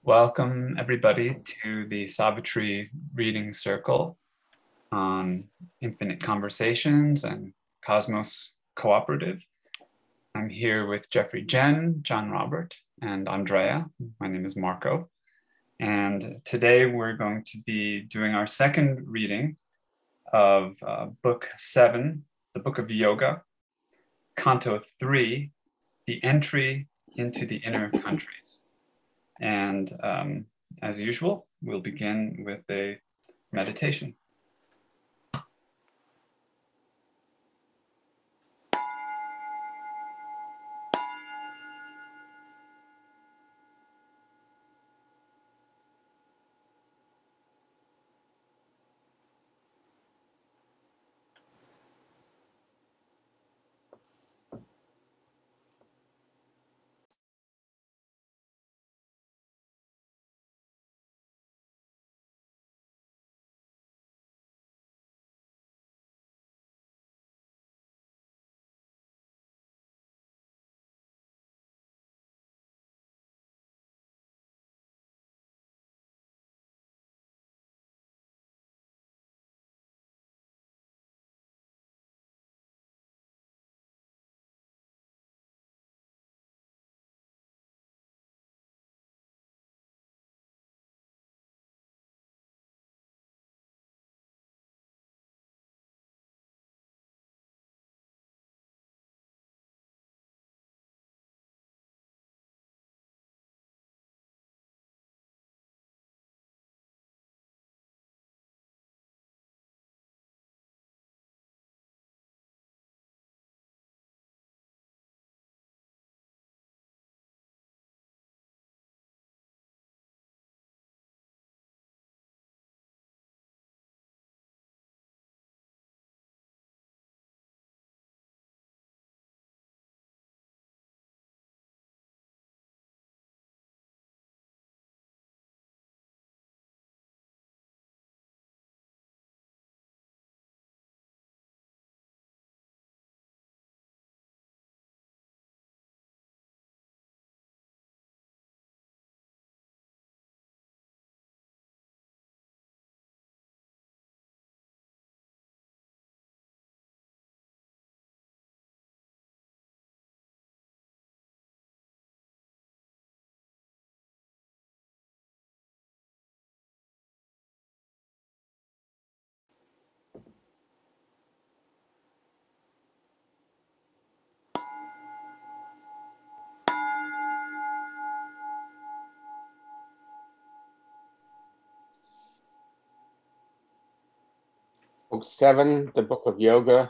Welcome, everybody, to the Savitri Reading Circle on Infinite Conversations and Cosmos Cooperative. I'm here with Jeffrey Jen, John Robert, and Andrea. My name is Marco. And today we're going to be doing our second reading of Book 7, the Book of Yoga, Canto 3, The Entry into the Inner Countries. And as usual, we'll begin with a meditation. Book 7, the Book of Yoga,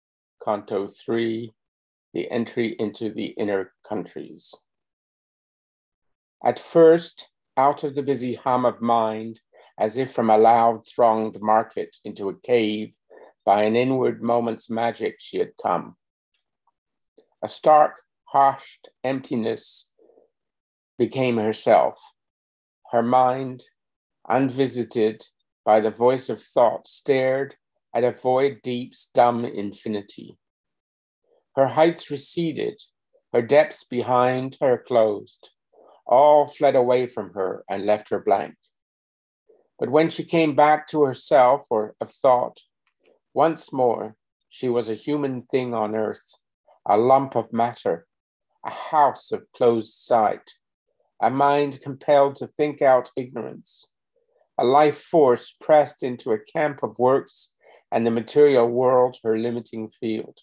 Canto 3, the Entry into the Inner Countries. At first, out of the busy hum of mind, as if from a loud thronged market into a cave, by an inward moment's magic she had come. A stark, hushed emptiness became herself. Her mind, unvisited by the voice of thought, stared at a void deep's dumb infinity. Her heights receded, her depths behind her closed. All fled away from her and left her blank. But when she came back to herself or of thought, once more, she was a human thing on earth, a lump of matter, a house of closed sight, a mind compelled to think out ignorance, a life force pressed into a camp of works and the material world her limiting field.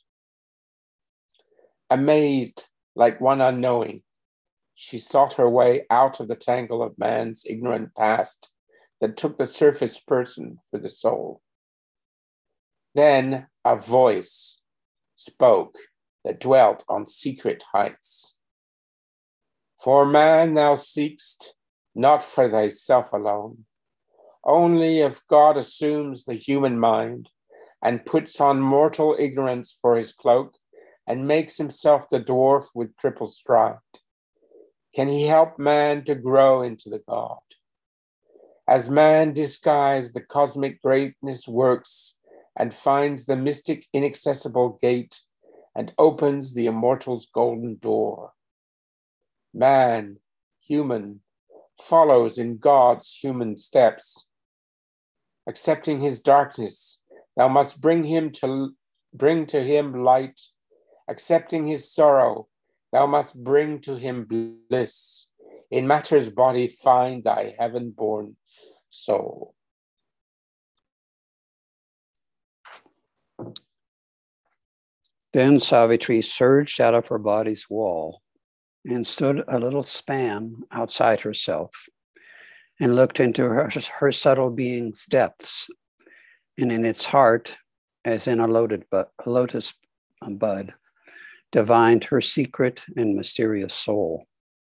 Amazed, like one unknowing, she sought her way out of the tangle of man's ignorant past that took the surface person for the soul. Then a voice spoke that dwelt on secret heights. For man thou seekst, not for thyself alone. Only if God assumes the human mind and puts on mortal ignorance for his cloak and makes himself the dwarf with triple stride, can he help man to grow into the God. As man disguised, the cosmic greatness works and finds the mystic inaccessible gate and opens the immortal's golden door. Man, human, follows in God's human steps. Accepting his darkness, thou must bring to him light. Accepting his sorrow, thou must bring to him bliss. In matter's body find thy heaven-born soul. Then Savitri surged out of her body's wall and stood a little span outside herself and looked into her subtle being's depths, and in its heart, as in a lotus bud, divined her secret and mysterious soul.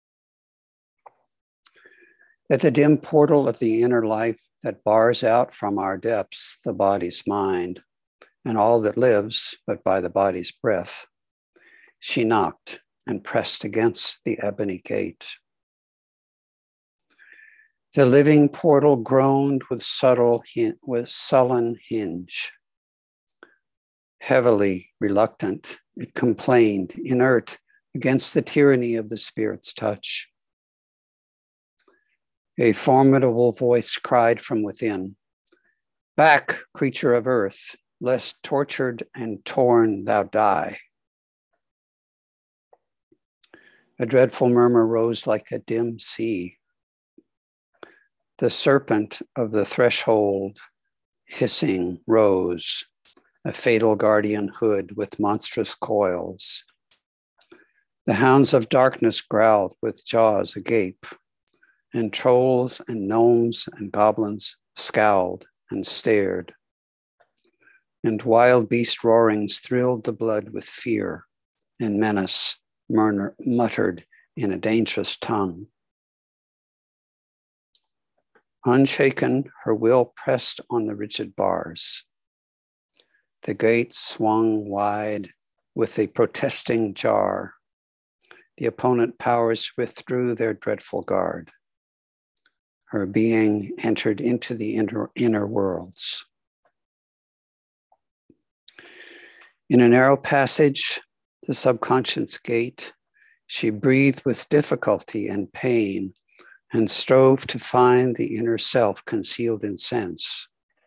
At the dim portal of the inner life that bars out from our depths the body's mind, and all that lives but by the body's breath, she knocked and pressed against the ebony gate. The living portal groaned with sullen hinge. Heavily reluctant, it complained, inert against the tyranny of the spirit's touch. A formidable voice cried from within, "Back, creature of earth, lest tortured and torn thou die." A dreadful murmur rose like a dim sea. The serpent of the threshold, hissing, rose, a fatal guardian hood with monstrous coils. The hounds of darkness growled with jaws agape, and trolls and gnomes and goblins scowled and stared. And wild beast roarings thrilled the blood with fear, and menace muttered in a dangerous tongue. Unshaken, her will pressed on the rigid bars. The gate swung wide with a protesting jar. The opponent powers withdrew their dreadful guard. Her being entered into the inner worlds. In a narrow passage, the subconscious gate, she breathed with difficulty and pain and strove to find the inner self concealed in sense.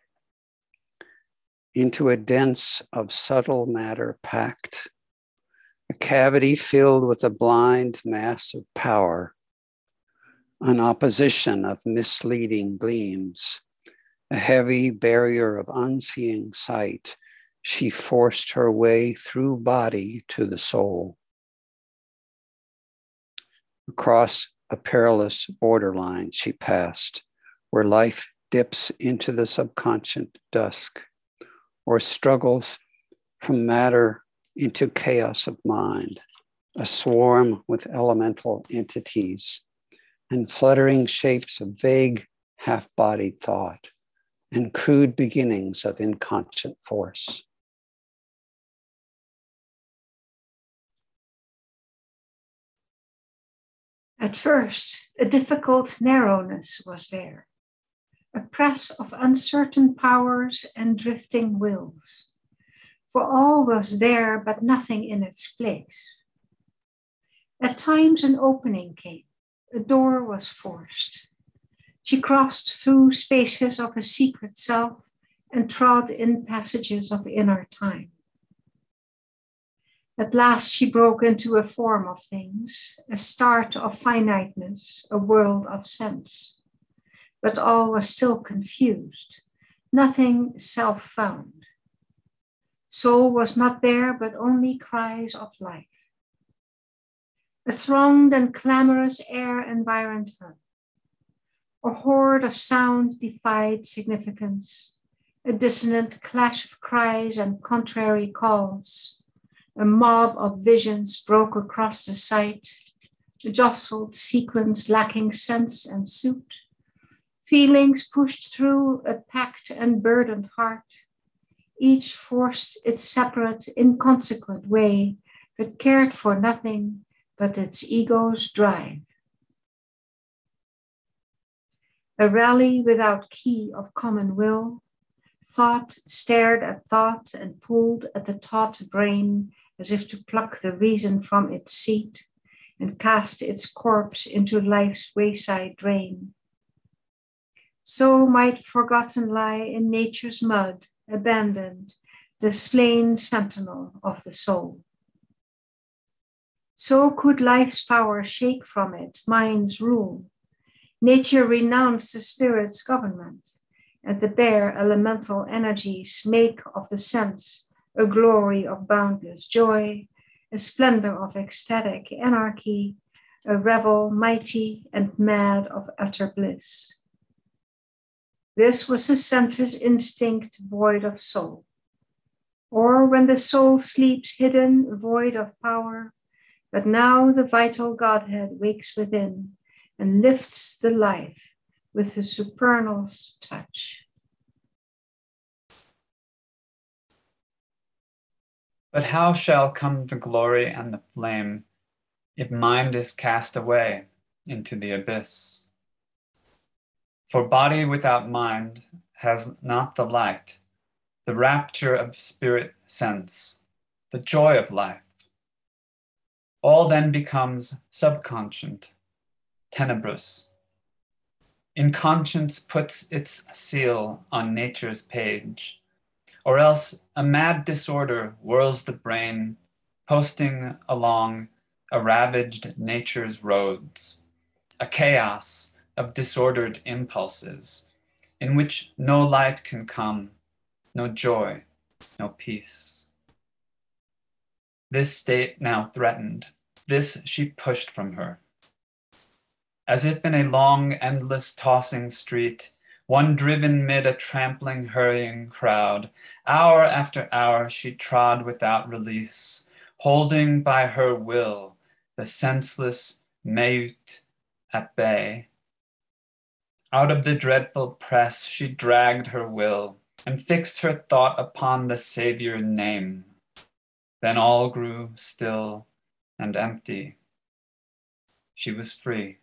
Into a dense of subtle matter packed, a cavity filled with a blind mass of power, an opposition of misleading gleams, a heavy barrier of unseeing sight, she forced her way through body to the soul. Across a perilous borderline she passed, where life dips into the subconscious dusk, or struggles from matter into chaos of mind, a swarm with elemental entities and fluttering shapes of vague half-bodied thought and crude beginnings of inconscient force. At first, a difficult narrowness was there, a press of uncertain powers and drifting wills, for all was there but nothing in its place. At times an opening came, a door was forced. She crossed through spaces of a secret self and trod in passages of inner time. At last she broke into a form of things, a start of finiteness, a world of sense. But all was still confused, nothing self-found. Soul was not there, but only cries of life. A thronged and clamorous air environed her. A horde of sound defied significance, a dissonant clash of cries and contrary calls. A mob of visions broke across the sight, a jostled sequence lacking sense and suit. Feelings pushed through a packed and burdened heart. Each forced its separate, inconsequent way, but cared for nothing but its ego's drive. A rally without key of common will. Thought stared at thought and pulled at the taut brain as if to pluck the reason from its seat, and cast its corpse into life's wayside drain. So might forgotten lie in nature's mud, abandoned, the slain sentinel of the soul. So could life's power shake from it mind's rule. Nature renounce the spirit's government, and the bare elemental energies make of the sense a glory of boundless joy, a splendor of ecstatic anarchy, a rebel mighty and mad of utter bliss. This was the sense's instinct void of soul. Or when the soul sleeps hidden, void of power, but now the vital Godhead wakes within and lifts the life with the supernal touch. But how shall come the glory and the flame if mind is cast away into the abyss? For body without mind has not the light, the rapture of spirit sense, the joy of life. All then becomes subconscient, tenebrous. Inconscience puts its seal on nature's page, or else a mad disorder whirls the brain, posting along a ravaged nature's roads, a chaos of disordered impulses, in which no light can come, no joy, no peace. This state now threatened, this she pushed from her. As if in a long, endless, tossing street, one driven mid a trampling, hurrying crowd, hour after hour she trod without release, holding by her will the senseless Mayut at bay. Out of the dreadful press she dragged her will, and fixed her thought upon the Savior name. Then all grew still and empty. She was free.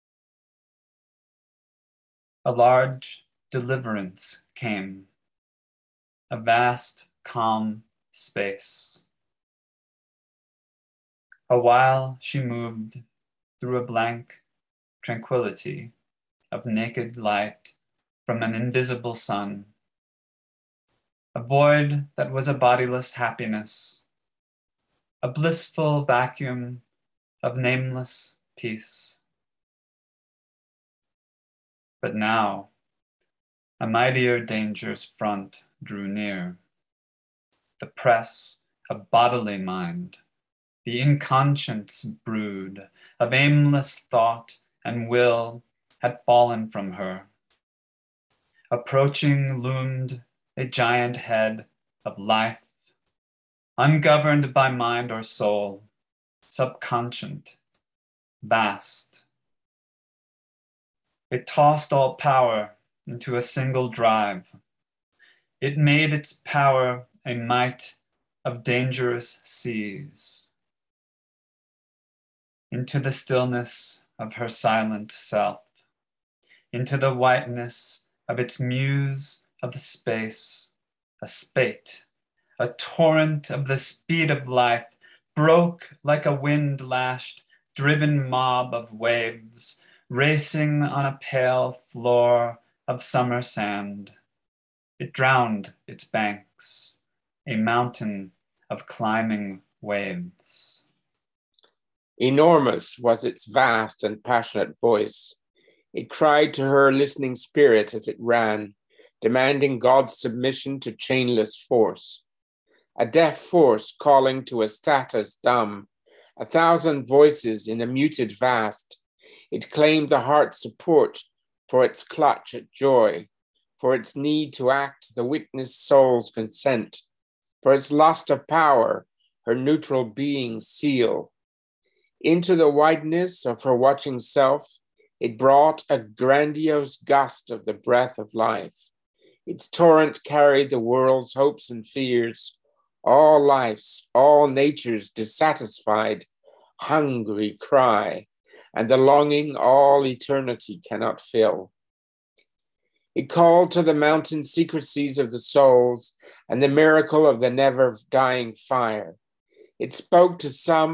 A large deliverance came, a vast, calm space. A while she moved through a blank tranquility of naked light from an invisible sun, a void that was a bodiless happiness, a blissful vacuum of nameless peace. But now, a mightier danger's front drew near. The press of bodily mind, the inconscience brood of aimless thought and will had fallen from her. Approaching loomed a giant head of life, ungoverned by mind or soul, subconscient, vast. It tossed all power into a single drive. It made its power a might of dangerous seas. Into the stillness of her silent self, into the whiteness of its muse of space, a spate, a torrent of the speed of life, broke like a wind-lashed, driven mob of waves, racing on a pale floor of summer sand. It drowned its banks, a mountain of climbing waves. Enormous was its vast and passionate voice. It cried to her listening spirit as it ran, demanding God's submission to chainless force. A deaf force calling to a status dumb, 1,000 voices in a muted vast. It claimed the heart's support for its clutch at joy, for its need to act the witness soul's consent, for its lust of power, her neutral being's seal. Into the wideness of her watching self, it brought a grandiose gust of the breath of life. Its torrent carried the world's hopes and fears, all life's, all nature's dissatisfied, hungry cry, and the longing all eternity cannot fill. It called to the mountain secrecies of the souls and the miracle of the never-dying fire. It spoke to some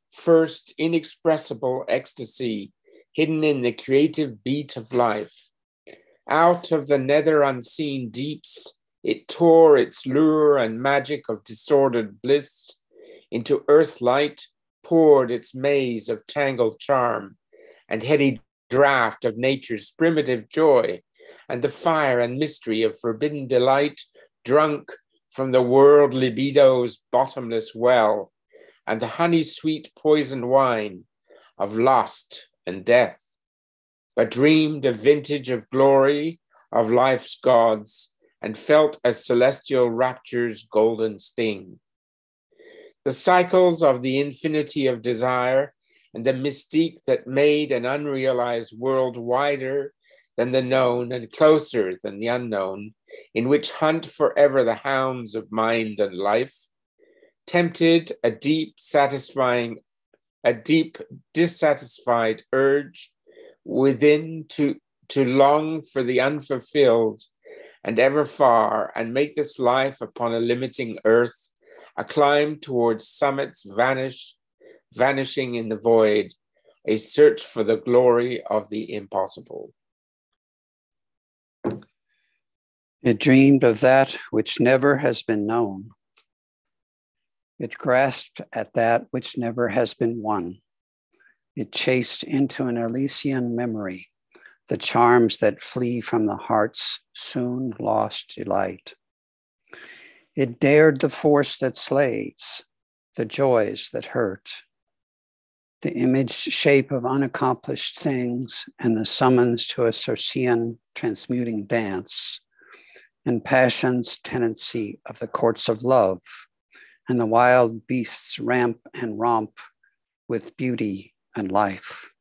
first inexpressible ecstasy hidden in the creative beat of life. Out of the nether unseen deeps, it tore its lure and magic of disordered bliss. Into earth light poured its maze of tangled charm and heady draught of nature's primitive joy, and the fire and mystery of forbidden delight drunk from the world libido's bottomless well, and the honey-sweet poison wine of lust and death, but dreamed a vintage of glory of life's gods, and felt a celestial rapture's golden sting. The cycles of the infinity of desire and the mystique that made an unrealized world wider than the known and closer than the unknown, in which hunt forever the hounds of mind and life, tempted a deep dissatisfied urge within to long for the unfulfilled and ever far, and make this life upon a limiting earth a climb towards summits vanishing in the void, a search for the glory of the impossible. It dreamed of that which never has been known. It grasped at that which never has been won. It chased into an Elysian memory the charms that flee from the heart's soon lost delight. It dared the force that slays, the joys that hurt, the image shape of unaccomplished things, and the summons to a Circean transmuting dance, and passion's tenancy of the courts of love, and the wild beasts ramp and romp with beauty and life.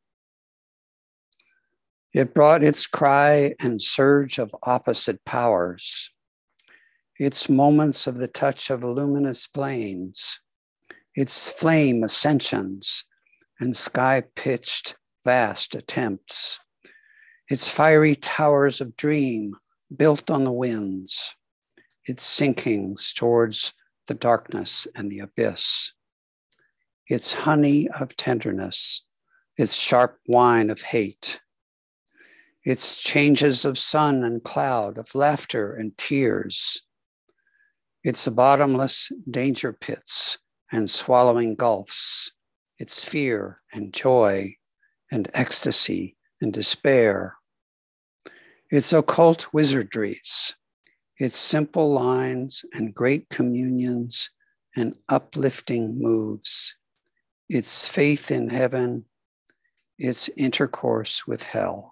It brought its cry and surge of opposite powers, its moments of the touch of luminous plains, its flame ascensions and sky-pitched vast attempts, its fiery towers of dream built on the winds, its sinkings towards the darkness and the abyss, its honey of tenderness, its sharp wine of hate, its changes of sun and cloud, of laughter and tears, its bottomless danger pits and swallowing gulfs, its fear and joy and ecstasy and despair, its occult wizardries, its simple lines and great communions and uplifting moves, its faith in heaven, its intercourse with hell.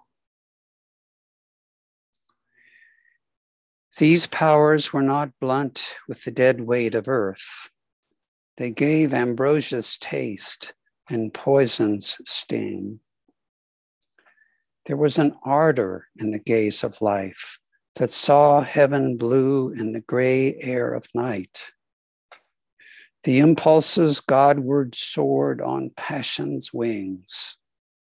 These powers were not blunt with the dead weight of earth. They gave ambrosia's taste and poison's sting. There was an ardor in the gaze of life that saw heaven blue in the gray air of night. The impulses Godward soared on passion's wings.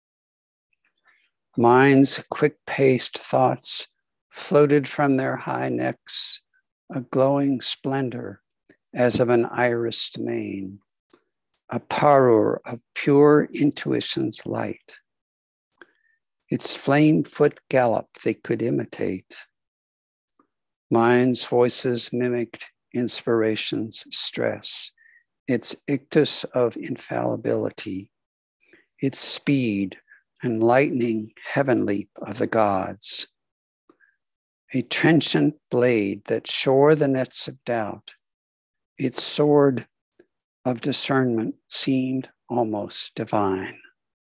Mind's quick-paced thoughts floated from their high necks, a glowing splendor as of an irised mane, a parure of pure intuition's light. Its flame-foot gallop they could imitate. Mind's voices mimicked inspiration's stress, its ictus of infallibility, its speed and lightning heaven leap of the gods. A trenchant blade that shore the nets of doubt, its sword of discernment seemed almost divine.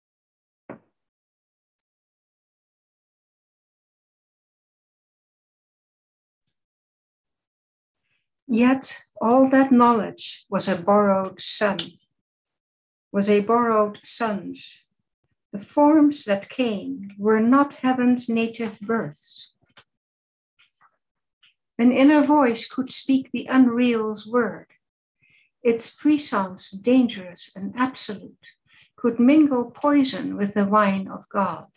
Yet all that knowledge was a borrowed son's. The forms that came were not heaven's native births. An inner voice could speak the unreal's word. Its presence, dangerous and absolute, could mingle poison with the wine of God.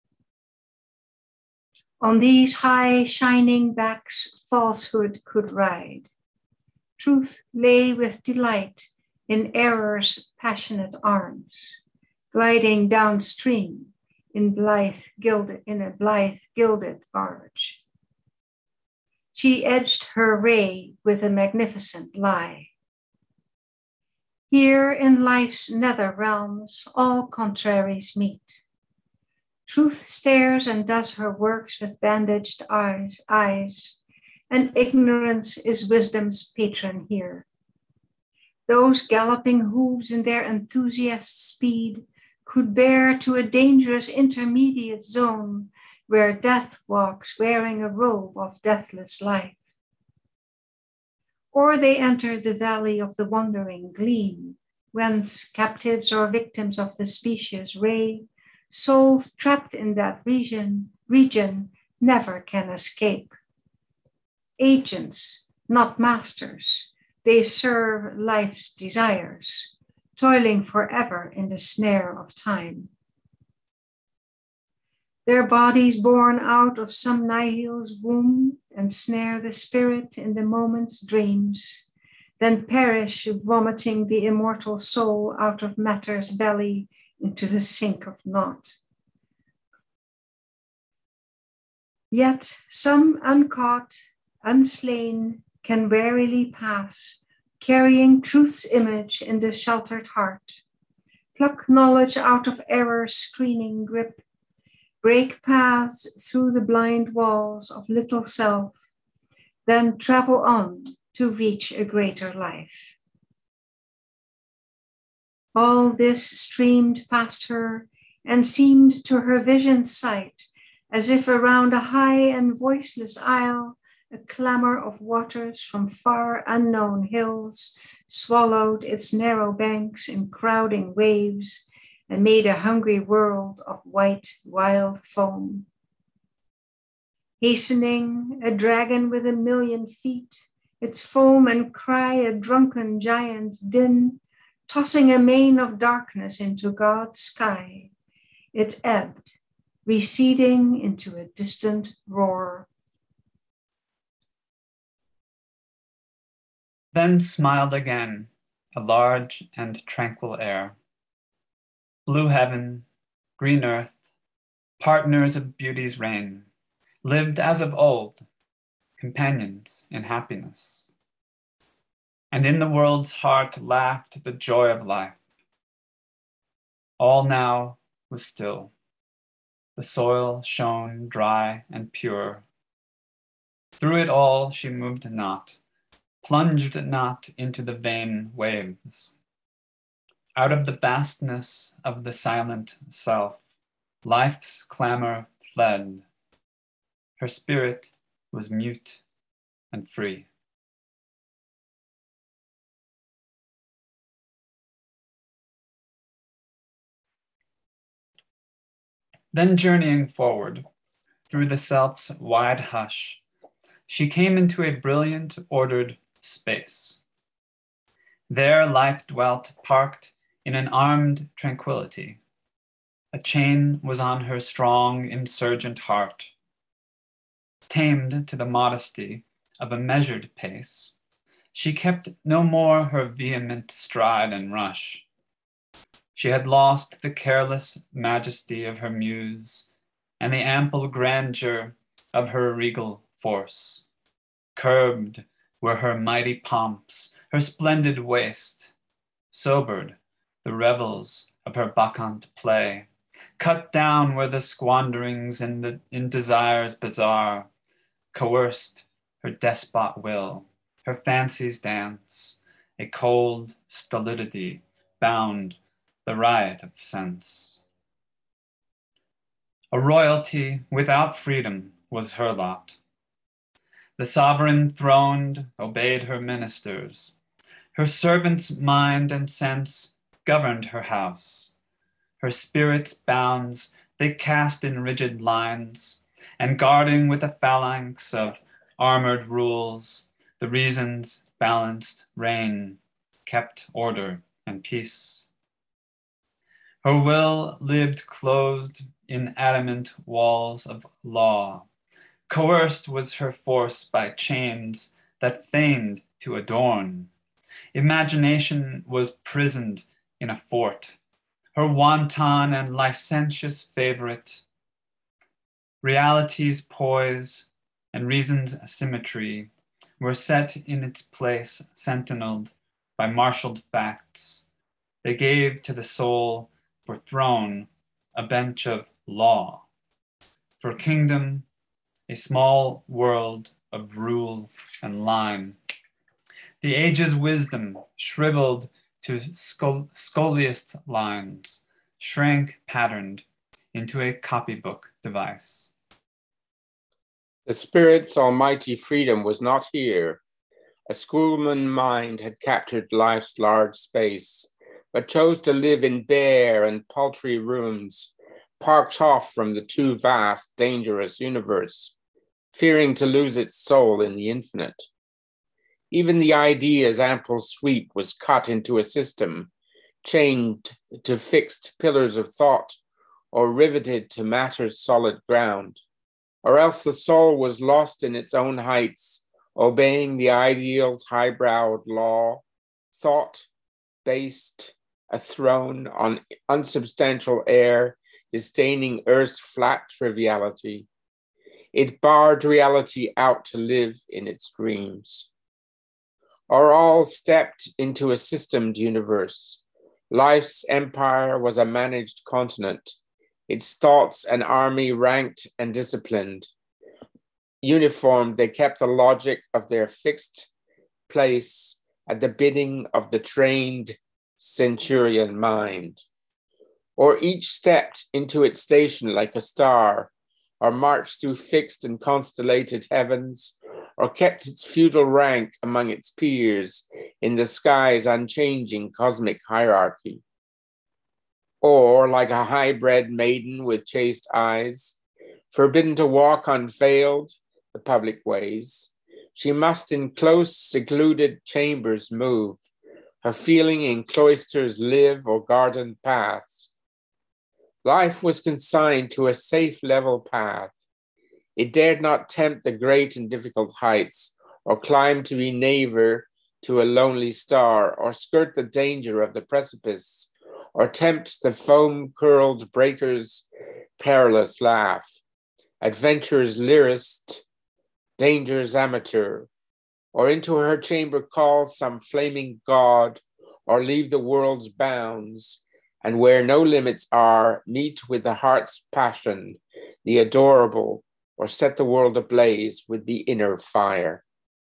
On these high shining backs, falsehood could ride. Truth lay with delight in error's passionate arms, gliding downstream in a blithe gilded barge. She edged her ray with a magnificent lie. Here in life's nether realms, all contraries meet. Truth stares and does her works with bandaged eyes, and ignorance is wisdom's patron here. Those galloping hooves in their enthusiast speed could bear to a dangerous intermediate zone where death walks wearing a robe of deathless life. Or they enter the valley of the wandering gleam, whence captives or victims of the specious ray, souls trapped in that region never can escape. Agents, not masters, they serve life's desires, toiling forever in the snare of time. Their bodies born out of some nihil's womb ensnare the spirit in the moment's dreams, then perish vomiting the immortal soul out of matter's belly into the sink of naught. Yet some uncaught, unslain, can warily pass, carrying truth's image in the sheltered heart, pluck knowledge out of error's screening grip, break paths through the blind walls of little self, then travel on to reach a greater life. All this streamed past her and seemed to her vision's sight as if around a high and voiceless isle, a clamor of waters from far unknown hills swallowed its narrow banks in crowding waves and made a hungry world of white, wild foam. Hastening, a dragon with 1,000,000 feet, its foam and cry a drunken giant's din, tossing a mane of darkness into God's sky, it ebbed, receding into a distant roar. Then smiled again a large and tranquil air. Blue heaven, green earth, partners of beauty's reign, lived as of old, companions in happiness. And in the world's heart laughed the joy of life. All now was still. The soil shone dry and pure. Through it all she moved not, plunged not into the vain waves. Out of the vastness of the silent self, life's clamor fled. Her spirit was mute and free. Then journeying forward through the self's wide hush, she came into a brilliant, ordered space. There life dwelt, parked in an armed tranquility. A chain was on her strong, insurgent heart. Tamed to the modesty of a measured pace, she kept no more her vehement stride and rush. She had lost the careless majesty of her muse and the ample grandeur of her regal force. Curbed were her mighty pomps, her splendid waist. Sobered the revels of her bacchant play. Cut down were the squanderings in desire's bazaar. Coerced her despot will, her fancy's dance. A cold stolidity bound the riot of sense. A royalty without freedom was her lot. The sovereign throned obeyed her ministers. Her servant's mind and sense governed her house. Her spirit's bounds they cast in rigid lines, and guarding with a phalanx of armored rules, the reason's balanced reign kept order and peace. Her will lived closed in adamant walls of law. Coerced was her force by chains that feigned to adorn. Imagination was prisoned in a fort, her wanton and licentious favorite. Reality's poise and reason's symmetry were set in its place, sentineled by marshaled facts. They gave to the soul for throne a bench of law, for kingdom a small world of rule and line. The age's wisdom, shriveled to scoliest lines, shrank patterned into a copybook device. The Spirit's almighty freedom was not here. A schoolman mind had captured life's large space, but chose to live in bare and paltry rooms, parked off from the too vast, dangerous universe, fearing to lose its soul in the infinite. Even the idea's ample sweep was cut into a system, chained to fixed pillars of thought, or riveted to matter's solid ground. Or else the soul was lost in its own heights, obeying the ideal's high-browed law, thought based a throne on unsubstantial air, disdaining earth's flat triviality. It barred reality out to live in its dreams. Or all stepped into a systemed universe. Life's empire was a managed continent, its thoughts an army ranked and disciplined. Uniformed, they kept the logic of their fixed place at the bidding of the trained centurion mind. Or each stepped into its station like a star, or marched through fixed and constellated heavens, or kept its feudal rank among its peers in the sky's unchanging cosmic hierarchy. Or, like a high-bred maiden with chaste eyes, forbidden to walk unveiled the public ways, she must in close, secluded chambers move, her feeling in cloisters live or garden paths. Life was consigned to a safe, level path. It dared not tempt the great and difficult heights, or climb to be neighbor to a lonely star, or skirt the danger of the precipice, or tempt the foam-curled breaker's perilous laugh, adventure's lyrist, danger's amateur, or into her chamber call some flaming god, or leave the world's bounds, and where no limits are, meet with the heart's passion, the adorable, or set the world ablaze with the inner fire.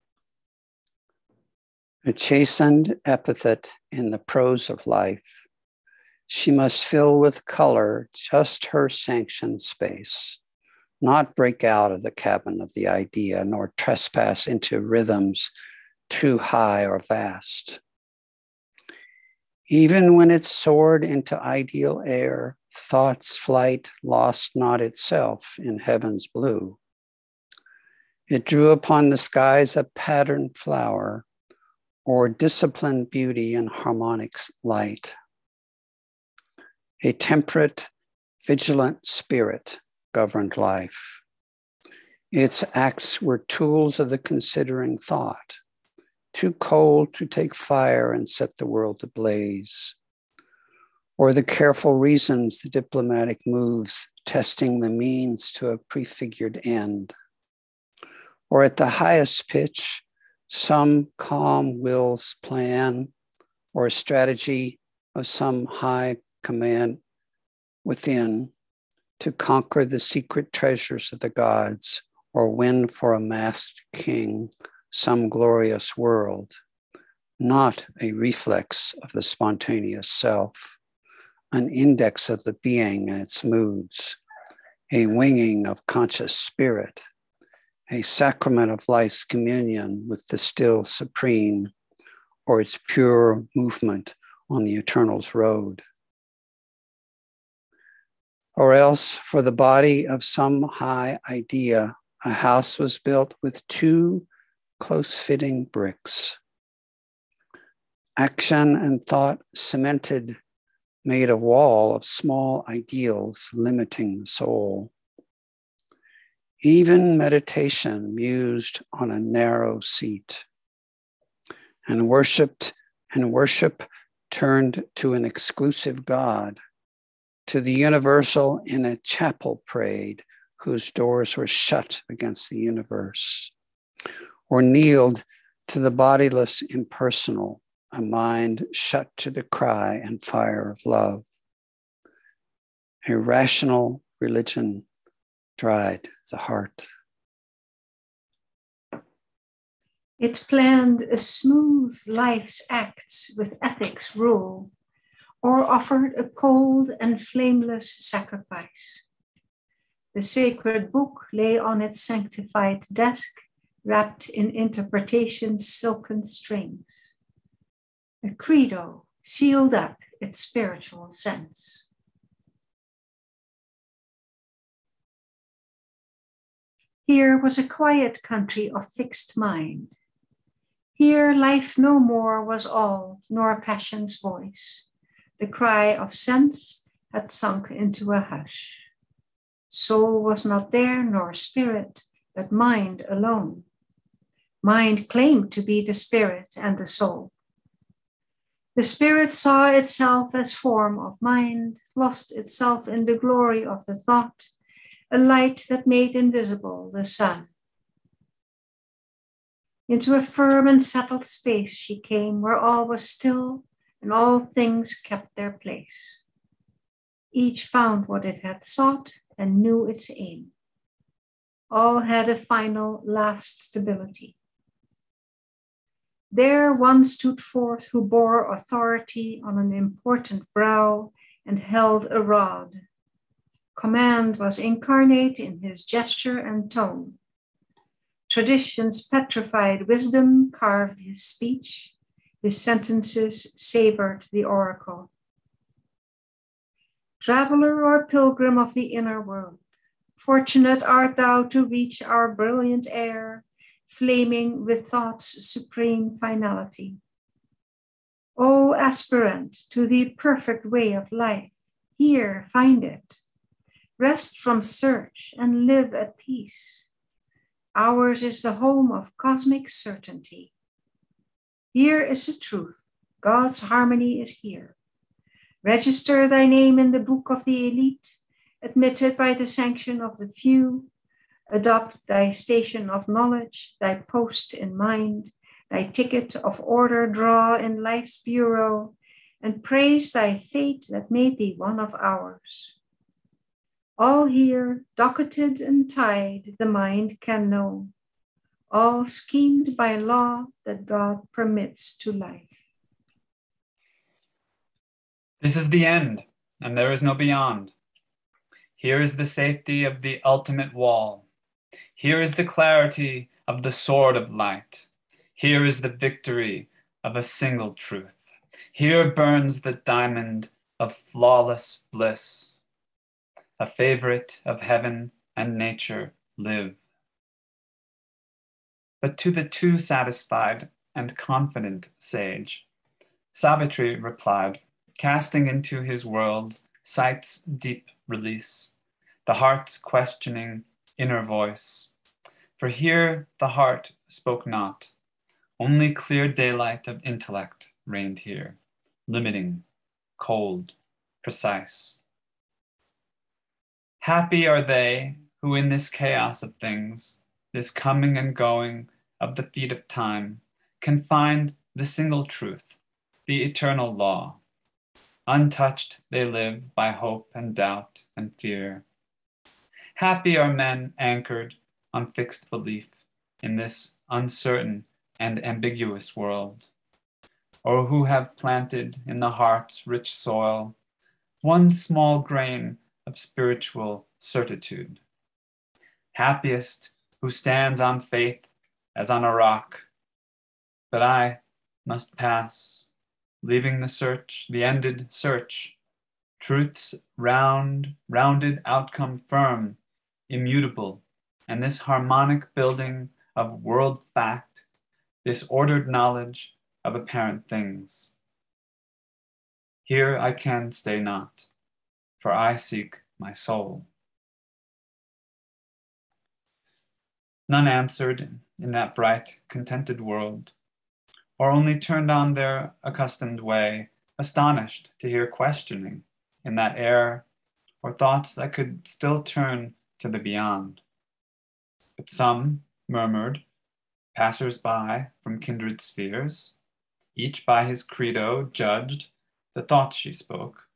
A chastened epithet in the prose of life. She must fill with color just her sanctioned space, not break out of the cabin of the idea, nor trespass into rhythms too high or vast. Even when it soared into ideal air, thought's flight lost not itself in heaven's blue. It drew upon the skies a patterned flower, or disciplined beauty and harmonic light. A temperate, vigilant spirit governed life. Its acts were tools of the considering thought, too cold to take fire and set the world ablaze, or the careful reasons, the diplomatic moves, testing the means to a prefigured end, or at the highest pitch, some calm will's plan, or a strategy of some high command within to conquer the secret treasures of the gods, or win for a masked king some glorious world, not a reflex of the spontaneous self, an index of the being and its moods, a winging of conscious spirit, a sacrament of life's communion with the still supreme, or its pure movement on the eternal's road. Or else, for the body of some high idea, a house was built with two close-fitting bricks. Action and thought cemented made a wall of small ideals limiting the soul. Even meditation mused on a narrow seat and worshiped and worship turned to an exclusive God. To the universal in a chapel prayed, whose doors were shut against the universe. Or kneeled to the bodiless impersonal, a mind shut to the cry and fire of love. Irrational religion dried the heart. It planned a smooth life's acts with ethics rule, or offered a cold and flameless sacrifice. The sacred book lay on its sanctified desk, wrapped in interpretation's silken strings. A credo sealed up its spiritual sense. Here was a quiet country of fixed mind. Here life no more was all, nor passion's voice. The cry of sense had sunk into a hush. Soul was not there, nor spirit, but mind alone. Mind claimed to be the spirit and the soul. The spirit saw itself as form of mind, lost itself in the glory of the thought, a light that made invisible the sun. Into a firm and settled space she came, where all was still and all things kept their place. Each found what it had sought and knew its aim. All had a final, last stability. There one stood forth who bore authority on an important brow and held a rod. Command was incarnate in his gesture and tone. Tradition's petrified wisdom carved his speech. His sentences savored the oracle. Traveler or pilgrim of the inner world, fortunate art thou to reach our brilliant air, flaming with thought's supreme finality. O aspirant to the perfect way of life, here find it. Rest from search and live at peace. Ours is the home of cosmic certainty. Here is the truth. God's harmony is here. Register thy name in the book of the elite, admitted by the sanction of the few. Adopt thy station of knowledge, thy post in mind, thy ticket of order draw in life's bureau, and praise thy fate that made thee one of ours. All here, docketed and tied, the mind can know, all schemed by law that God permits to life. This is the end, and there is no beyond. Here is the safety of the ultimate wall. Here is the clarity of the sword of light. Here is the victory of a single truth. Here burns the diamond of flawless bliss. A favorite of heaven and nature live. But to the too satisfied and confident sage, Savitri replied, casting into his world sight's deep release, the heart's questioning inner voice. For here the heart spoke not, only clear daylight of intellect reigned here, limiting, cold, precise. Happy are they who in this chaos of things, this coming and going of the feet of time, can find the single truth, the eternal law. Untouched they live by hope and doubt and fear. Happy are men anchored on fixed belief in this uncertain and ambiguous world, or who have planted in the heart's rich soil one small grain of spiritual certitude. Happiest who stands on faith as on a rock. But I must pass, leaving the search, the ended search, truth's rounded outcome firm, immutable, and this harmonic building of world fact, this ordered knowledge of apparent things. Here I can stay not, for I seek my soul. None answered in that bright, contented world, or only turned on their accustomed way, astonished to hear questioning in that air, or thoughts that could still turn to the beyond. But some murmured, passers-by from kindred spheres, each by his credo judged the thoughts she spoke.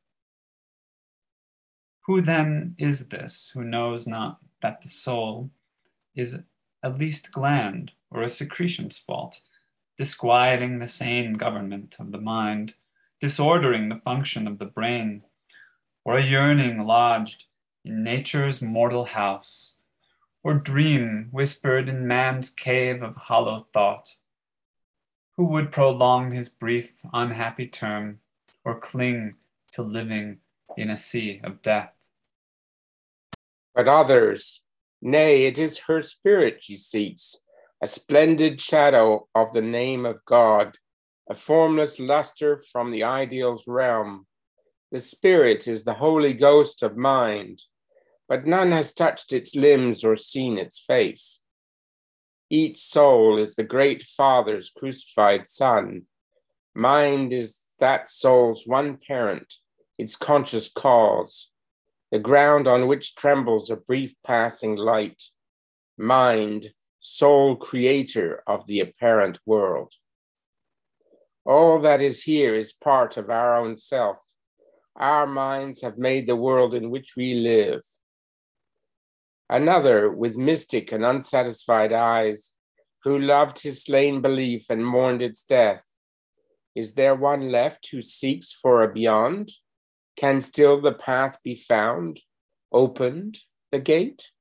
Who then is this who knows not that the soul is at least gland or a secretion's fault, disquieting the sane government of the mind, disordering the function of the brain, or a yearning lodged in nature's mortal house, or dream whispered in man's cave of hollow thought? Who would prolong his brief, unhappy term, or cling to living in a sea of death? But others, nay, it is her spirit she seeks, a splendid shadow of the name of God, a formless luster from the ideal's realm. The spirit is the Holy Ghost of mind, but none has touched its limbs or seen its face. Each soul is the great Father's crucified Son. Mind is that soul's one parent, its conscious cause, the ground on which trembles a brief passing light. Mind, sole creator of the apparent world. All that is here is part of our own self. Our minds have made the world in which we live. Another, with mystic and unsatisfied eyes, who loved his slain belief and mourned its death. Is there one left who seeks for a beyond? Can still the path be found, opened the gate?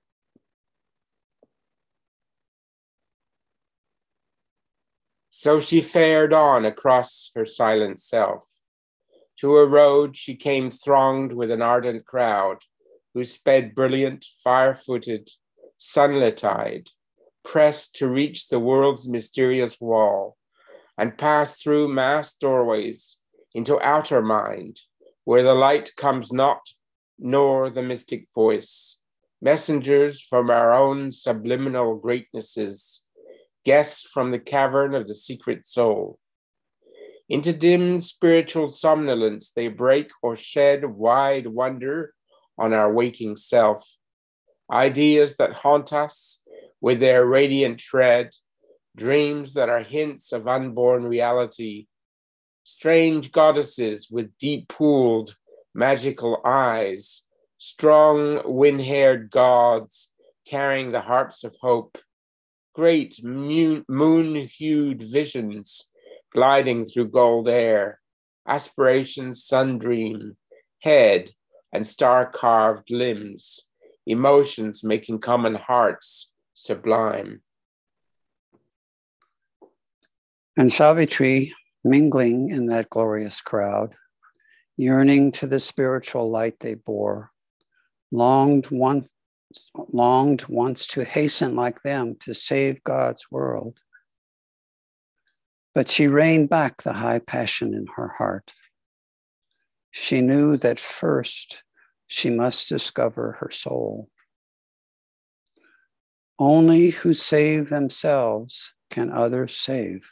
So she fared on across her silent self. To a road she came thronged with an ardent crowd, who sped brilliant, fire-footed, sunlit-eyed, pressed to reach the world's mysterious wall, and pass through masked doorways into outer mind, where the light comes not, nor the mystic voice, messengers from our own subliminal greatnesses, guests from the cavern of the secret soul. Into dim spiritual somnolence they break or shed wide wonder on our waking self. Ideas that haunt us with their radiant tread, dreams that are hints of unborn reality, strange goddesses with deep-pooled, magical eyes, strong wind-haired gods carrying the harps of hope, great moon-hued visions gliding through gold air, aspirations sundream, head and star-carved limbs, emotions making common hearts sublime. And Savitri, mingling in that glorious crowd, yearning to the spiritual light they bore, longed once to hasten like them to save God's world. But she reined back the high passion in her heart. She knew that first she must discover her soul. Only who save themselves can others save.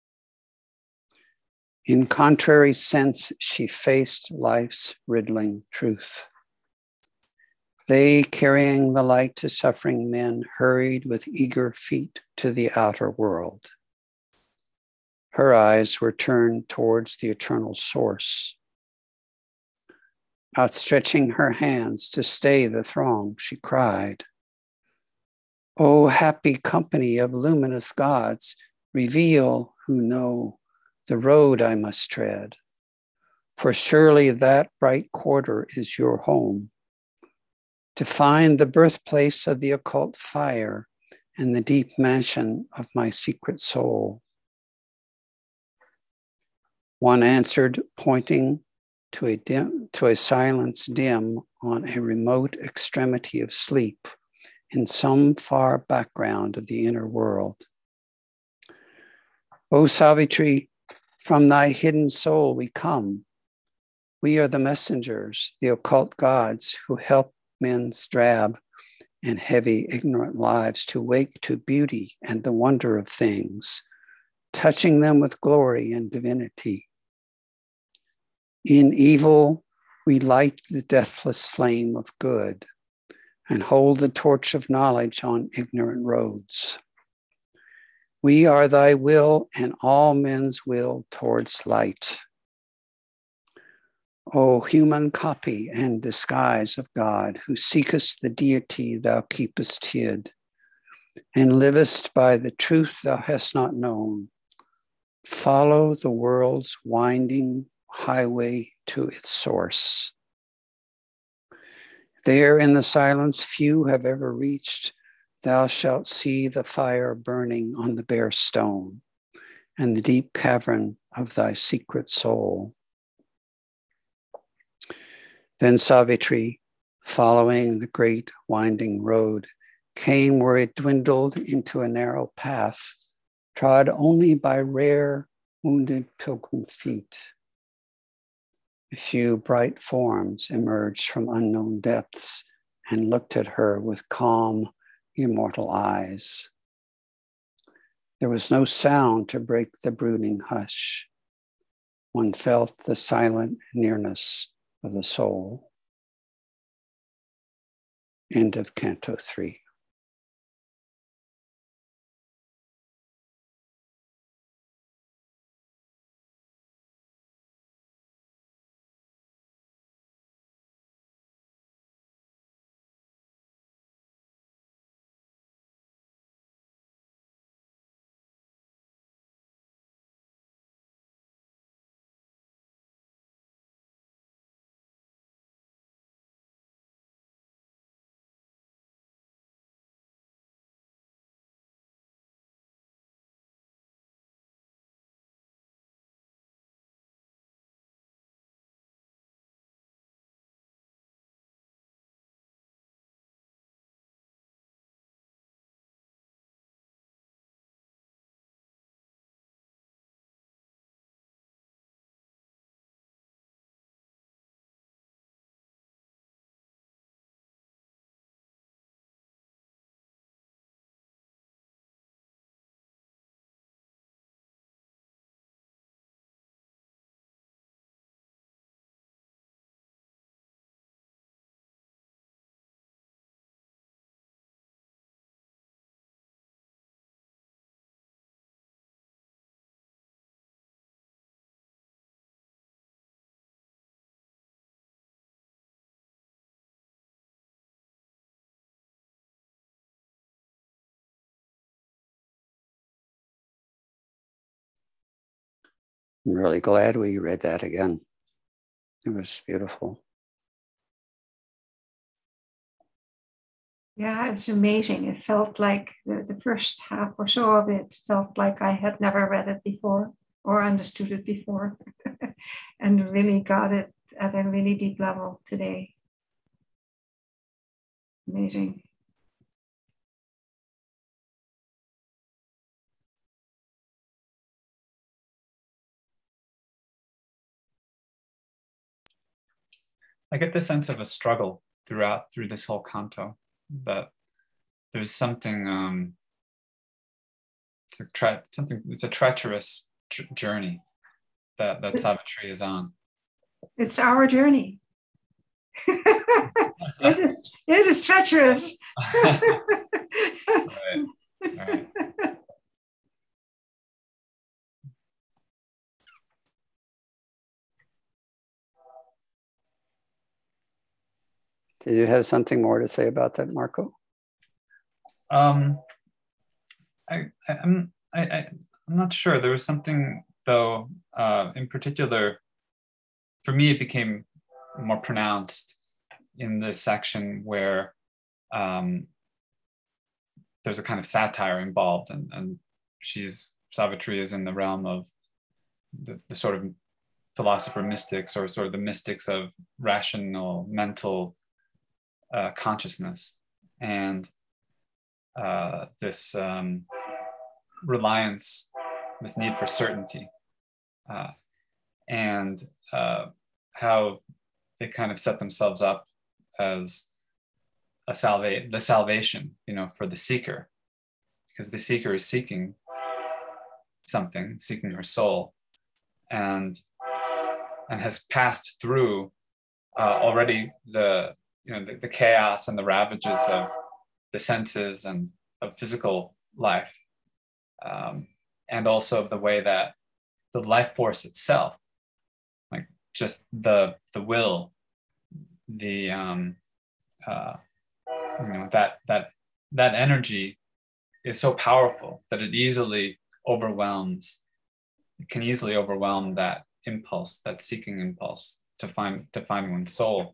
In contrary sense, she faced life's riddling truth. They, carrying the light to suffering men, hurried with eager feet to the outer world. Her eyes were turned towards the eternal source. Outstretching her hands to stay the throng, she cried, "O happy company of luminous gods, reveal who know the road I must tread. For surely that bright quarter is your home, to find the birthplace of the occult fire and the deep mansion of my secret soul." One answered, pointing to a silence dim on a remote extremity of sleep in some far background of the inner world. "O Savitri, from thy hidden soul we come. We are the messengers, the occult gods who help men's drab and heavy ignorant lives to wake to beauty and the wonder of things, touching them with glory and divinity. In evil, we light the deathless flame of good and hold the torch of knowledge on ignorant roads. We are thy will and all men's will towards light. O human copy and disguise of God, who seekest the deity thou keepest hid, and livest by the truth thou hast not known, follow the world's winding highway to its source. There in the silence few have ever reached, thou shalt see the fire burning on the bare stone and the deep cavern of thy secret soul. Then Savitri, following the great winding road, came where it dwindled into a narrow path, trod only by rare, wounded pilgrim feet. A few bright forms emerged from unknown depths and looked at her with calm, immortal eyes. There was no sound to break the brooding hush. One felt the silent nearness of the soul. End of Canto 3. I'm really glad we read that again. It was beautiful. Yeah, it was amazing. It felt like the first half or so of it felt like I had never read it before or understood it before and really got it at a really deep level today. Amazing. I get the sense of a struggle through this whole canto, that there's something, it's a treacherous journey that Savitri is on. It's our journey. It is treacherous. Right. Did you have something more to say about that, Marco? I'm not sure. There was something, though, in particular, for me, it became more pronounced in this section where there's a kind of satire involved, and Savitri is in the realm of the sort of philosopher mystics, or sort of the mystics of rational mental consciousness, and this reliance, this need for certainty, and how they kind of set themselves up as the salvation, for the seeker, because the seeker is seeking something, seeking her soul, and has passed through already the chaos and the ravages of the senses and of physical life, and also of the way that the life force itself, like just the will, the that energy is so powerful that it can easily overwhelm that impulse, that seeking impulse to find one's soul.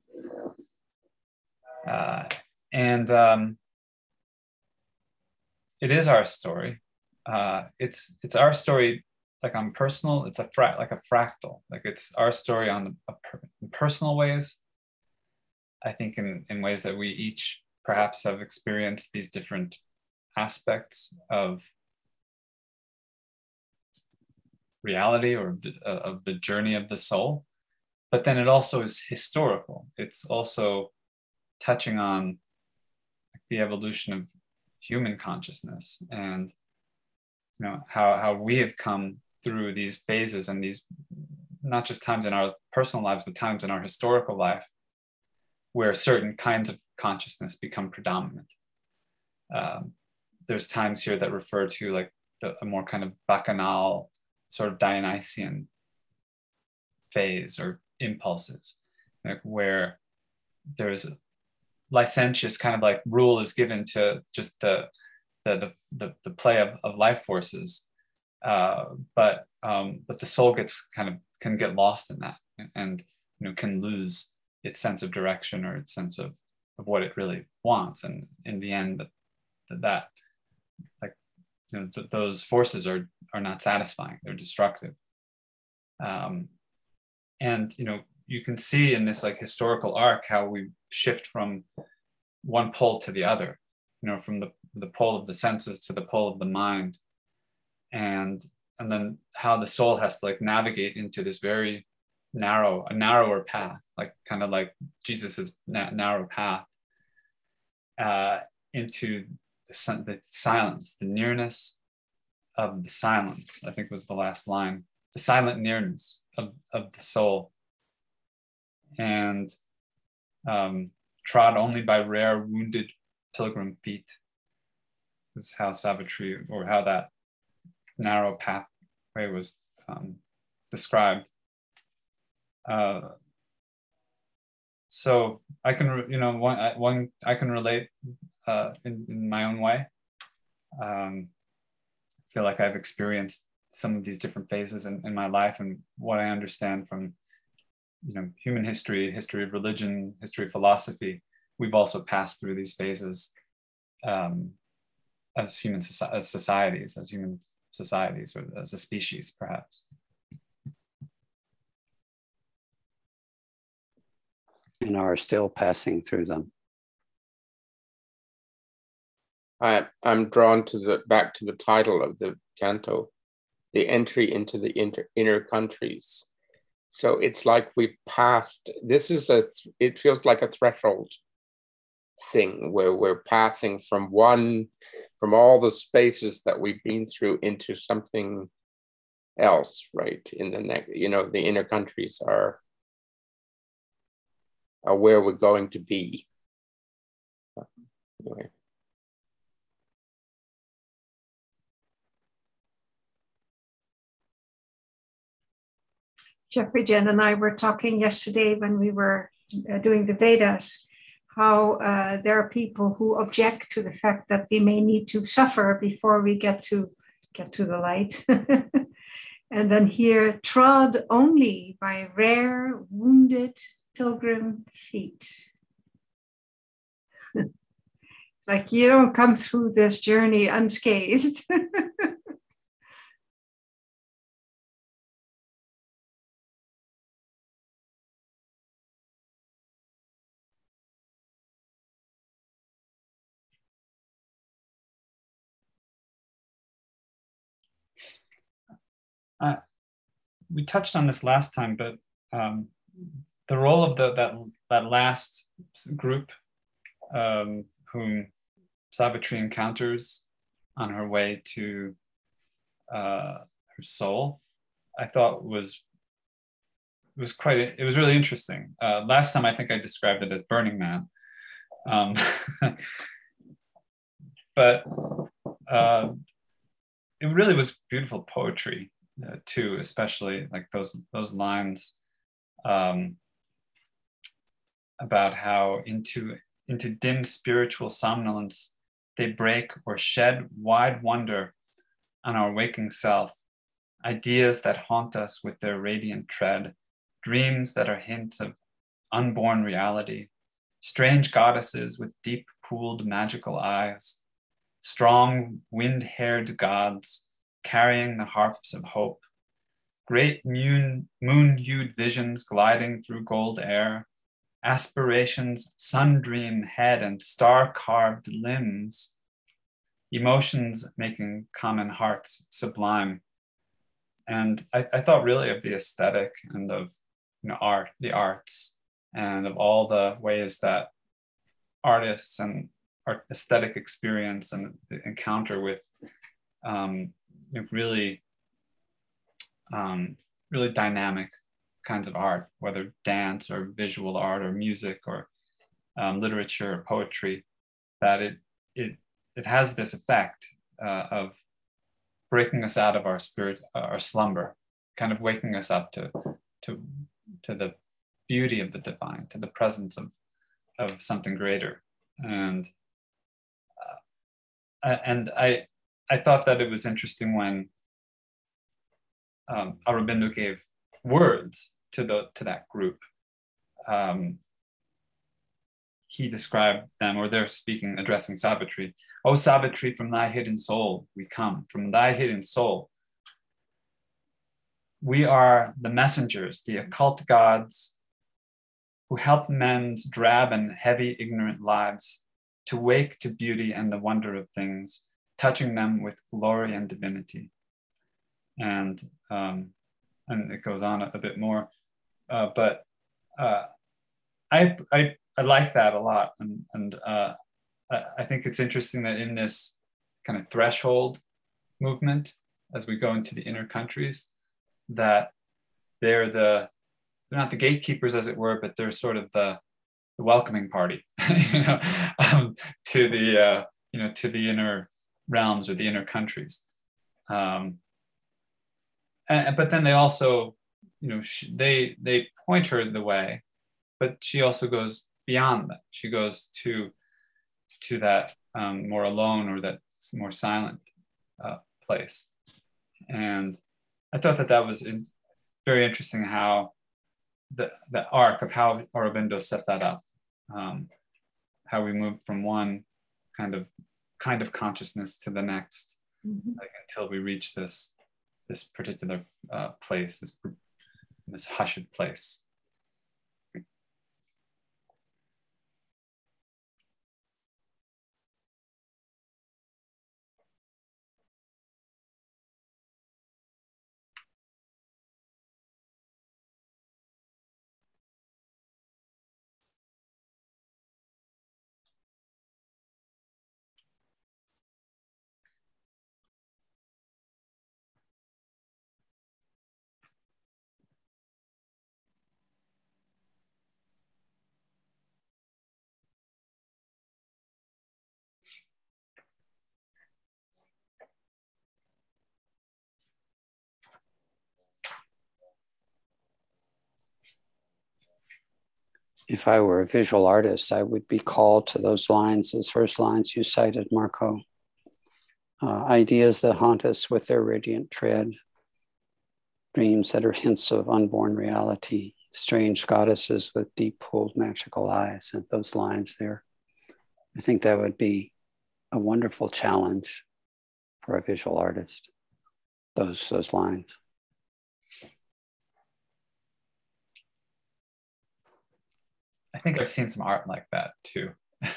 And it is our story. It's our story, like on personal. It's like a fractal. Like it's our story on in personal ways. I think in ways that we each perhaps have experienced these different aspects of reality or of the journey of the soul. But then it also is historical. It's also touching on the evolution of human consciousness, and how we have come through these phases and these, not just times in our personal lives, but times in our historical life where certain kinds of consciousness become predominant. There's times here that refer to like a more kind of bacchanal, sort of Dionysian phase or impulses, like where there's licentious kind of like rule is given to just the play of life forces, but the soul can get lost in that, and can lose its sense of direction or its sense of what it really wants, and in the end that those forces are not satisfying, they're destructive. And you can see in this like historical arc how we shift from one pole to the other, from the pole of the senses to the pole of the mind, and then how the soul has to like navigate into this very narrower path, like kind of like Jesus's narrow path, into the silence, the nearness of the silence, I think was the last line, the silent nearness of the soul, and trod only by rare wounded pilgrim feet is how Savitri, or how that narrow pathway was described. So I can I can relate in my own way. I feel like I've experienced some of these different phases in my life, and what I understand from human history of religion, history of philosophy, we've also passed through these phases as human societies, or as a species, perhaps. And are still passing through them. I'm drawn to back to the title of the canto, the entry into the inner countries. So it's like we passed. It feels like a threshold thing where we're passing from all the spaces that we've been through into something else, right? In the next, the inner countries are where we're going to be. Anyway. Jeffrey, Jen, and I were talking yesterday when we were doing the Vedas, how there are people who object to the fact that we may need to suffer before we get to the light. And then here, trod only by rare, wounded pilgrim feet. Like you don't come through this journey unscathed. We touched on this last time, but the role of that last group whom Savitri encounters on her way to her soul, I thought it was really interesting. Last time I think I described it as Burning Man, but it really was beautiful poetry too, especially like those lines about how into dim spiritual somnolence they break or shed wide wonder on our waking self, ideas that haunt us with their radiant tread, dreams that are hints of unborn reality, strange goddesses with deep pooled magical eyes, strong wind-haired gods carrying the harps of hope, great moon-hued visions gliding through gold air, aspirations, sun-dream head and star-carved limbs, emotions making common hearts sublime. And I thought really of the aesthetic and of art, the arts, and of all the ways that artists and art aesthetic experience and the encounter with really dynamic kinds of art, whether dance or visual art or music or literature or poetry, that it has this effect of breaking us out of our spirit, our slumber, kind of waking us up to the beauty of the divine, to the presence of something greater. And I thought that it was interesting when Aurobindo gave words to that group. He described them, or they're speaking, addressing Savitri. "O Savitri, from thy hidden soul we come, from thy hidden soul. We are the messengers, the occult gods who help men's drab and heavy ignorant lives to wake to beauty and the wonder of things, touching them with glory and divinity." And it goes on a bit more, but I like that a lot, and I think it's interesting that in this kind of threshold movement, as we go into the inner countries, that they're not the gatekeepers, as it were, but they're sort of the welcoming party, to the to the inner realms or the inner countries. But then they also, they point her the way, but she also goes beyond that. She goes to that more alone or that more silent place. And I thought that was very interesting how the arc of how Aurobindo set that up, how we moved from one kind of consciousness to the next, like, until we reach this particular place, this hushed place. If I were a visual artist, I would be called to those first lines you cited, Marco. Ideas that haunt us with their radiant tread, dreams that are hints of unborn reality, strange goddesses with deep pooled magical eyes, and those lines there. I think that would be a wonderful challenge for a visual artist, those lines. I think I've seen some art like that too.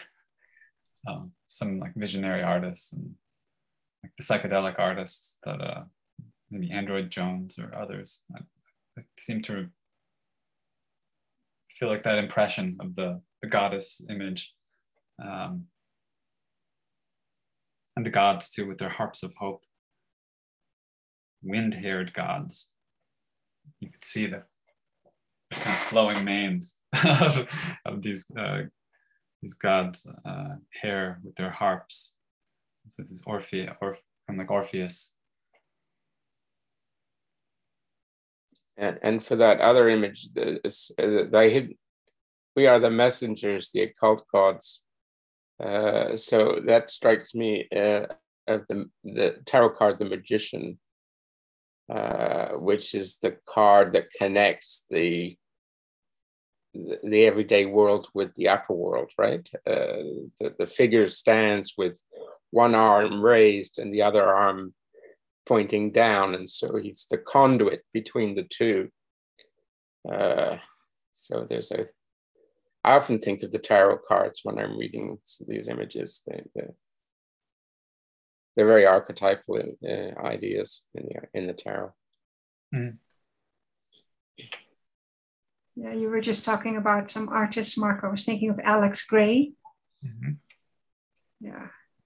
Some like visionary artists and like the psychedelic artists that maybe Android Jones or others. I seem to feel like that impression of the goddess image, and the gods too with their harps of hope. wind-haired gods. You could see the kind of flowing manes of these gods' hair with their harps. So this Orpheus, kind of like Orpheus. And for that other image, we are the messengers, the occult gods. So that strikes me of the tarot card, the Magician, which is the card that connects the everyday world with the upper world, right? The figure stands with one arm raised and the other arm pointing down, and so he's the conduit between the two. So I often think of the tarot cards when I'm reading these images. They're very archetypal ideas in the tarot. Mm. Yeah, you were just talking about some artists, Mark. I was thinking of Alex Gray. Mm-hmm. Yeah.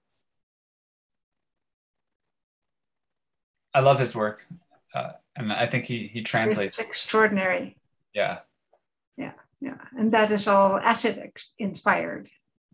I love his work, and I think he translates. It's extraordinary. Yeah. Yeah, yeah, and that is all acid inspired.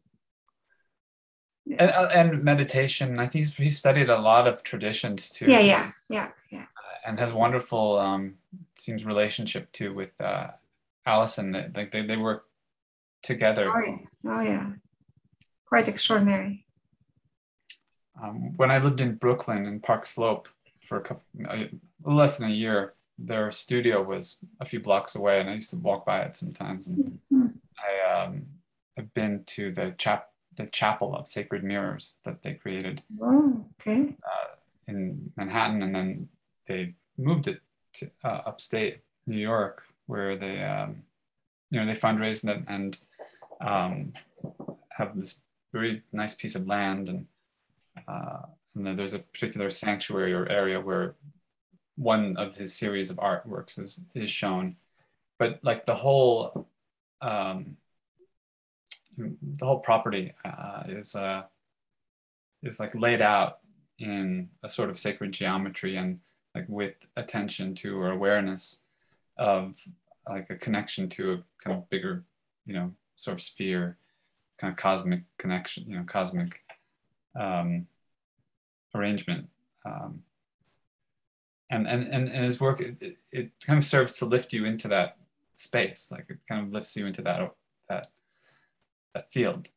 Yeah. And meditation. I think he's studied a lot of traditions too. Yeah. And has wonderful seems relationship too with Allison. Like they work together. Oh yeah, quite extraordinary. When I lived in Brooklyn in Park Slope for a little less than a year, their studio was a few blocks away, and I used to walk by it sometimes. And I've been to the chapel of Sacred Mirrors that they created. Oh, okay. In Manhattan, and then they moved it to upstate New York, where they they fundraised and have this very nice piece of land, and then there's a particular sanctuary or area where one of his series of artworks is shown, but like the whole property is like laid out in a sort of sacred geometry, and like with attention to or awareness of like a connection to a kind of bigger, sort of sphere, kind of cosmic connection, cosmic arrangement. And his work, it kind of serves to lift you into that space, like it kind of lifts you into that field.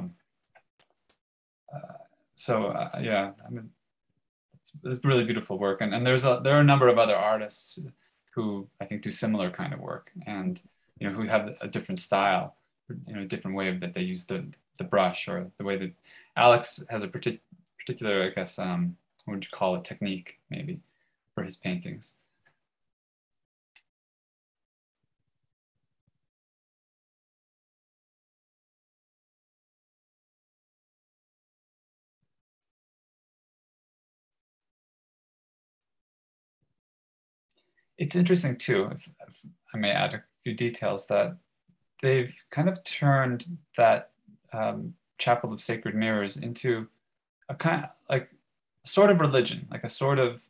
Yeah, I mean, it's really beautiful work, and there are a number of other artists who I think do similar kind of work, and who have a different style, a different way that they use the brush, or the way that Alex has a particular, I guess, what would you call it, technique maybe for his paintings. It's interesting too, if I may add a few details, that they've kind of turned that Chapel of Sacred Mirrors into a kind of like sort of religion, like a sort of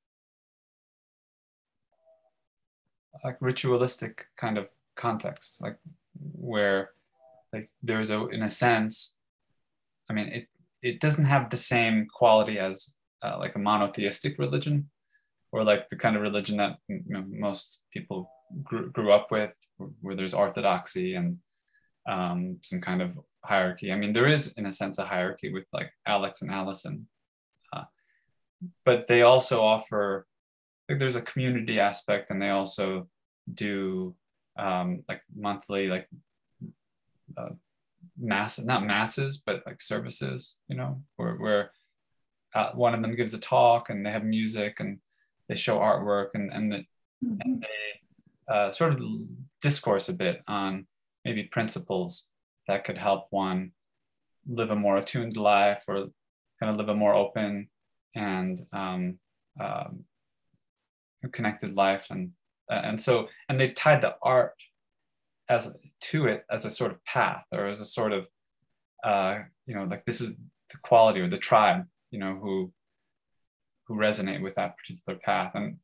like ritualistic kind of context, like where like there's in a sense, I mean, it doesn't have the same quality as like a monotheistic religion, or like the kind of religion that most people grew up with, where there's orthodoxy and some kind of hierarchy. I mean, there is, in a sense, a hierarchy with like Alex and Allison, but they also offer, like, there's a community aspect, and they also do like monthly, like not masses, but like services, where one of them gives a talk, and they have music, and they show artwork, and they sort of discourse a bit on maybe principles that could help one live a more attuned life, or kind of live a more open and connected life, and so they tied the art to it as a sort of path, or as a sort of like this is the quality or the tribe, who who resonate with that particular path. And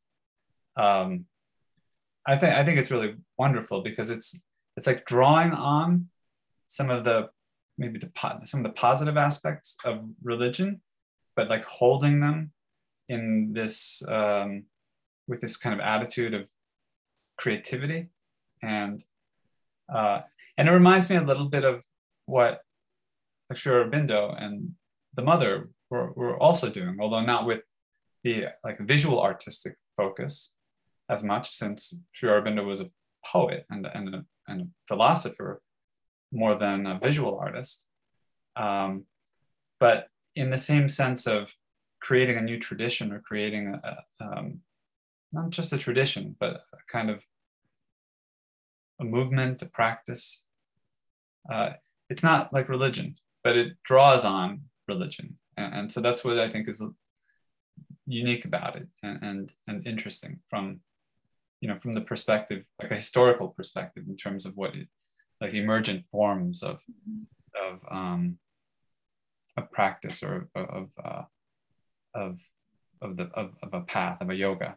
I think it's really wonderful because it's like drawing on some of the some of the positive aspects of religion, but like holding them in this with this kind of attitude of creativity, and it reminds me a little bit of what like Sri Aurobindo and the mother were also doing, although not with the like visual artistic focus as much, since Sri Aurobindo was a poet and a philosopher more than a visual artist. But in the same sense of creating a new tradition, or creating not just a tradition, but a kind of a movement, a practice. It's not like religion, but it draws on religion. And so that's what I think is unique about it, and interesting from, from the perspective, like a historical perspective, in terms of what it, like emergent forms of practice, or of a path, of a yoga.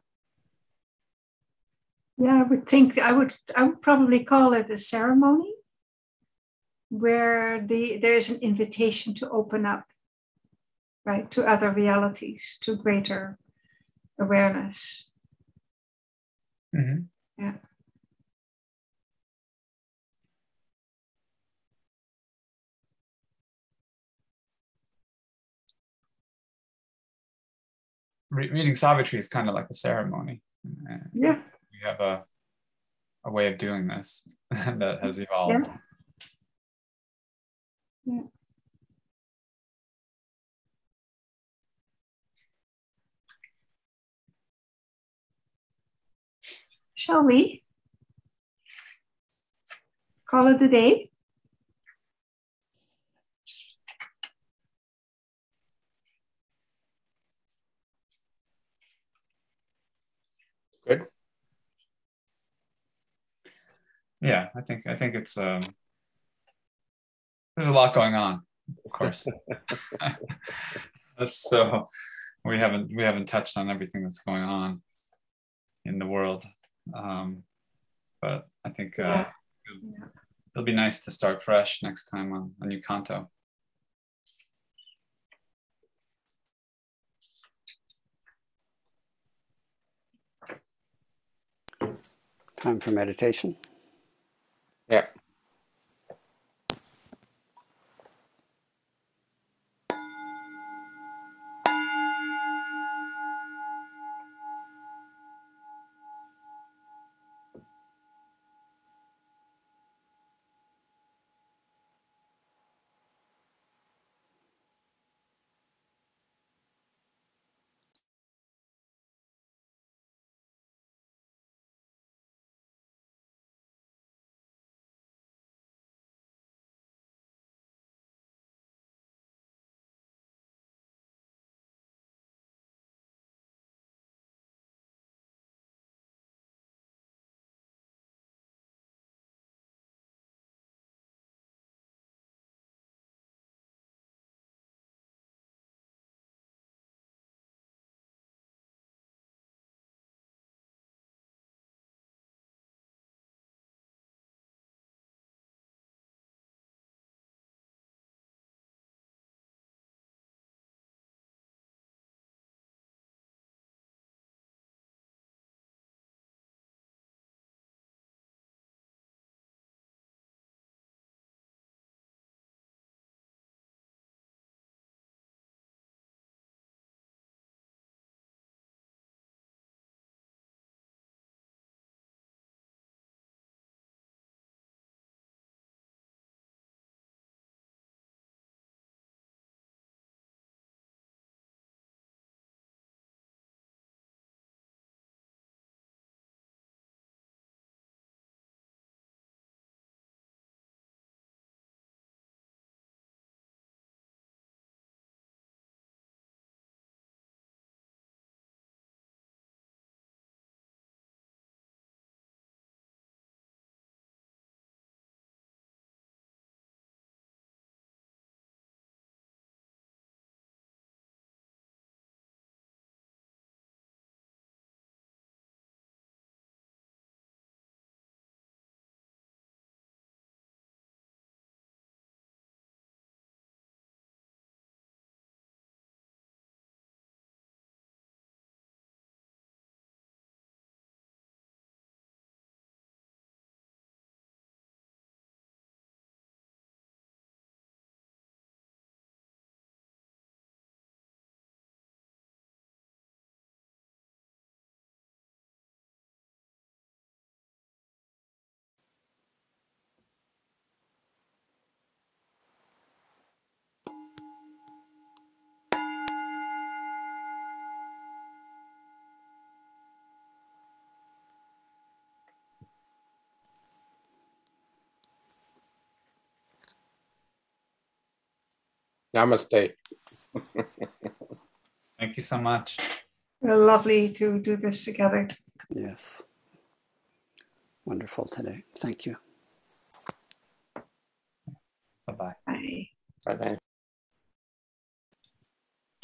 Yeah, I would probably call it a ceremony where there's an invitation to open up, right, to other realities, to greater awareness. Mm-hmm. Yeah. Reading Savitri is kind of like a ceremony. Yeah. We have a way of doing this that has evolved. Yeah. Shall we call it a day? Good. Yeah, I think it's there's a lot going on, of course. So we haven't touched on everything that's going on in the world, but I think it'll be nice to start fresh next time on a new canto. Time for meditation. Yeah. Namaste. Thank you so much. Lovely to do this together. Yes. Wonderful today. Thank you. Bye-bye. Bye. Bye-bye.